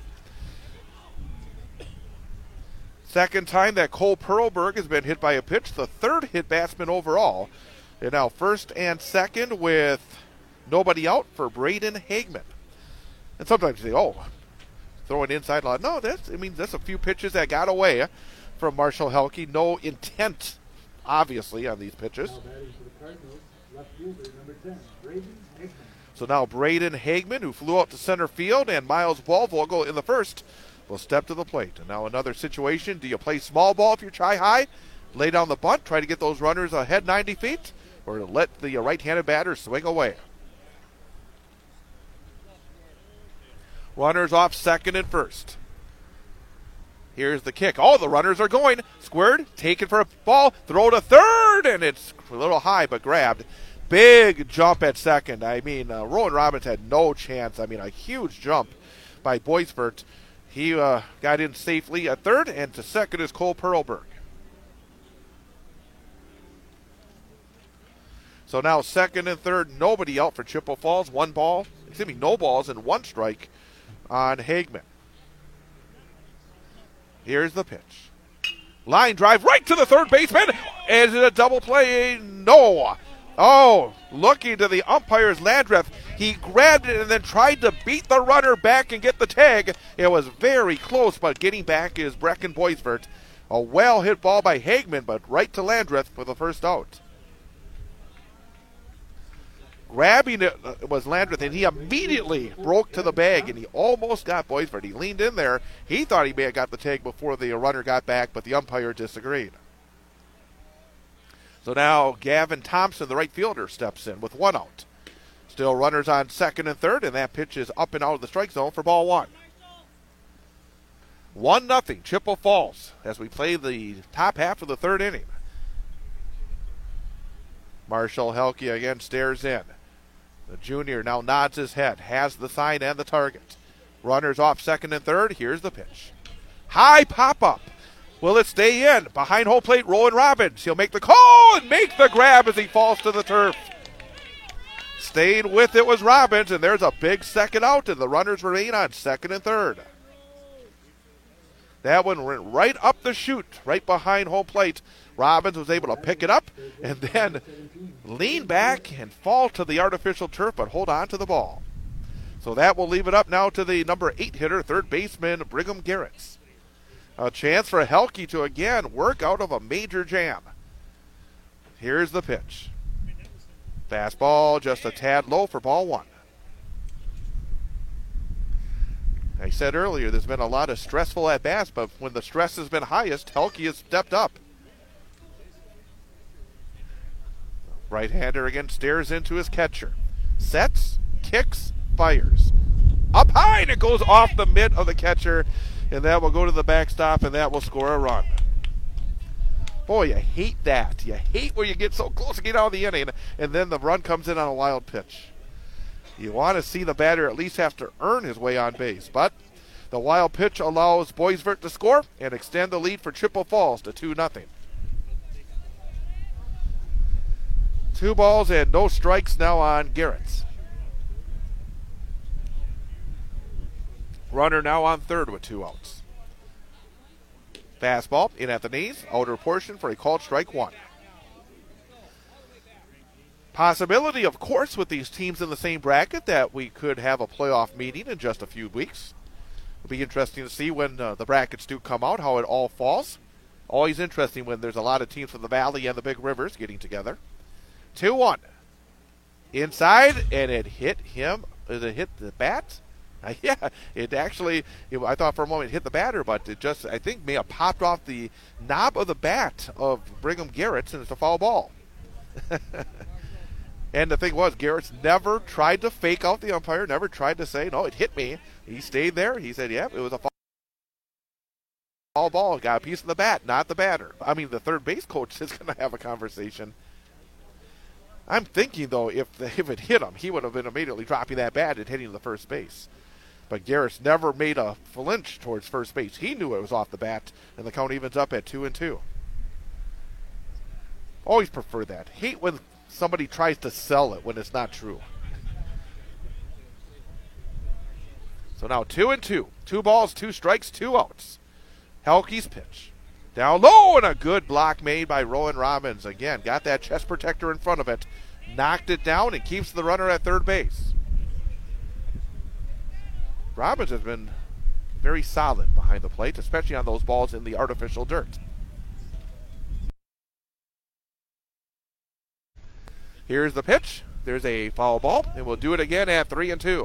S1: Second time that Cole Perlberg has been hit by a pitch. The third hit batsman overall. And now first and second with nobody out for Braden Hagman. And sometimes you say, oh, throwing inside line. No, that's, I mean, that's a few pitches that got away from Marshall Helke. No intent, obviously, on these pitches. So now Braden Hagman, who flew out to center field, and Miles Wallvogel in the first, will step to the plate. And now another situation. Do you play small ball if you're try high? Lay down the bunt, try to get those runners ahead ninety feet? Or to let the right-handed batter swing away. Runners off second and first. Here's the kick. Oh, the runners are going. Squared, taken for a ball, throw to third, and it's a little high but grabbed. Big jump at second. I mean, uh, Rowan Robbins had no chance. I mean, a huge jump by Boisvert. He uh, got in safely at third, and to second is Cole Perlberg. So now second and third, nobody out for Chippewa Falls. One ball, excuse me, no balls and one strike on Hagman. Here's the pitch. Line drive right to the third baseman. Is it a double play? No. Oh, looking to the umpire's Landreth. He grabbed it and then tried to beat the runner back and get the tag. It was very close, but getting back is Brecken Boisvert. A well-hit ball by Hagman, but right to Landreth for the first out. Grabbing it was Landreth, and he immediately broke to the bag, and he almost got Boisvert. He leaned in there. He thought he may have got the tag before the runner got back, but the umpire disagreed. So now Gavin Thompson, the right fielder, steps in with one out. Still runners on second and third, and that pitch is up and out of the strike zone for ball one. One nothing, Chippewa Falls, as we play the top half of the third inning. Marshall Helke again stares in. The junior now nods his head, has the sign and the target. Runners off second and third. Here's the pitch. High pop-up. Will it stay in? Behind home plate, Rowan Robbins. He'll make the call and make the grab as he falls to the turf. Staying with it was Robbins, and there's a big second out, and the runners remain on second and third. That one went right up the chute, right behind home plate. Robbins was able to pick it up and then lean back and fall to the artificial turf, but hold on to the ball. So that will leave it up now to the number eight hitter, third baseman Brigham Garretts. A chance for Helke to again work out of a major jam. Here's the pitch. Fastball just a tad low for ball one. I said earlier there's been a lot of stressful at-bats, but when the stress has been highest, Helke has stepped up. Right-hander again stares into his catcher. Sets, kicks, fires. Up high, and it goes off the mitt of the catcher, and that will go to the backstop, and that will score a run. Boy, you hate that. You hate when you get so close to get out of the inning, and then the run comes in on a wild pitch. You want to see the batter at least have to earn his way on base, but the wild pitch allows Boisvert to score and extend the lead for Chippewa Falls to two nothing. Two balls and no strikes now on Garretts. Runner now on third with two outs. Fastball in at the knees, outer portion for a called strike one. Possibility, of course, with these teams in the same bracket that we could have a playoff meeting in just a few weeks. It'll be interesting to see when uh, the brackets do come out, how it all falls. Always interesting when there's a lot of teams from the Valley and the Big Rivers getting together. two one. Inside, and it hit him. Did it hit the bat? Uh, yeah, it actually, it, I thought for a moment it hit the batter, but it just, I think, may have popped off the knob of the bat of Brigham Garretts, and it's a foul ball. And the thing was, Garretts never tried to fake out the umpire, never tried to say, no, it hit me. He stayed there. He said, yep, yeah, it was a foul ball. Got a piece of the bat, not the batter. I mean, the third base coach is going to have a conversation. I'm thinking, though, if the, if it hit him, he would have been immediately dropping that bat and hitting the first base. But Garretts never made a flinch towards first base. He knew it was off the bat, and the count evens up at two and two. Always prefer that. Hate when somebody tries to sell it when it's not true. So now two and two. Two balls, two strikes, two outs. Helke's pitch. Down low, and a good block made by Rowan Robbins. Again, got that chest protector in front of it. Knocked it down and keeps the runner at third base. Robbins has been very solid behind the plate, especially on those balls in the artificial dirt. Here's the pitch. There's a foul ball, and we'll do it again at three and two.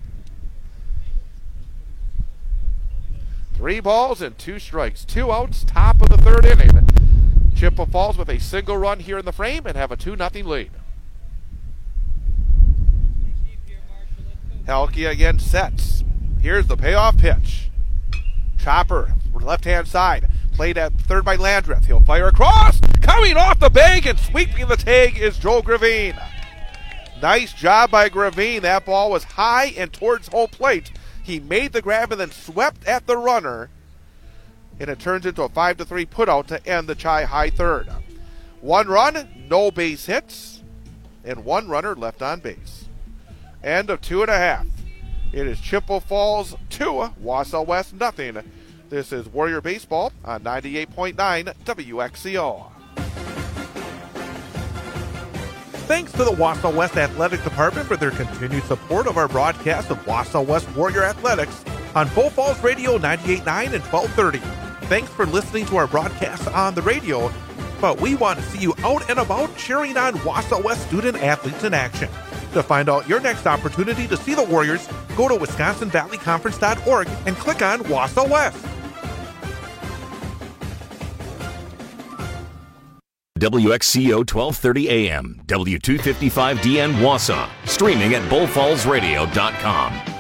S1: Three balls and two strikes. Two outs, top of the third inning. Chippewa Falls with a single run here in the frame and have a two nothing lead. Helke again sets. Here's the payoff pitch. Chopper, left-hand side. Played at third by Landreth. He'll fire across. Coming off the bag and sweeping the tag is Joe Gravine. Nice job by Gravine. That ball was high and towards home plate. He made the grab and then swept at the runner. And it turns into a five to three putout to end the Chi High third. One run, no base hits. and one runner left on base. End of two and a half. It is Chippewa Falls two, Wausau West nothing. This is Warrior Baseball on ninety-eight point nine W X C O.
S10: Thanks to the Wausau West Athletic Department for their continued support of our broadcast of Wausau West Warrior Athletics on Bull Falls Radio ninety-eight point nine and twelve thirty. Thanks for listening to our broadcast on the radio, but we want to see you out and about cheering on Wausau West student athletes in action. To find out your next opportunity to see the Warriors, go to Wisconsin Valley Conference dot org and click on Wausau West.
S11: W X C O twelve thirty A M, W two fifty-five D N Wausau, streaming at bull falls radio dot com.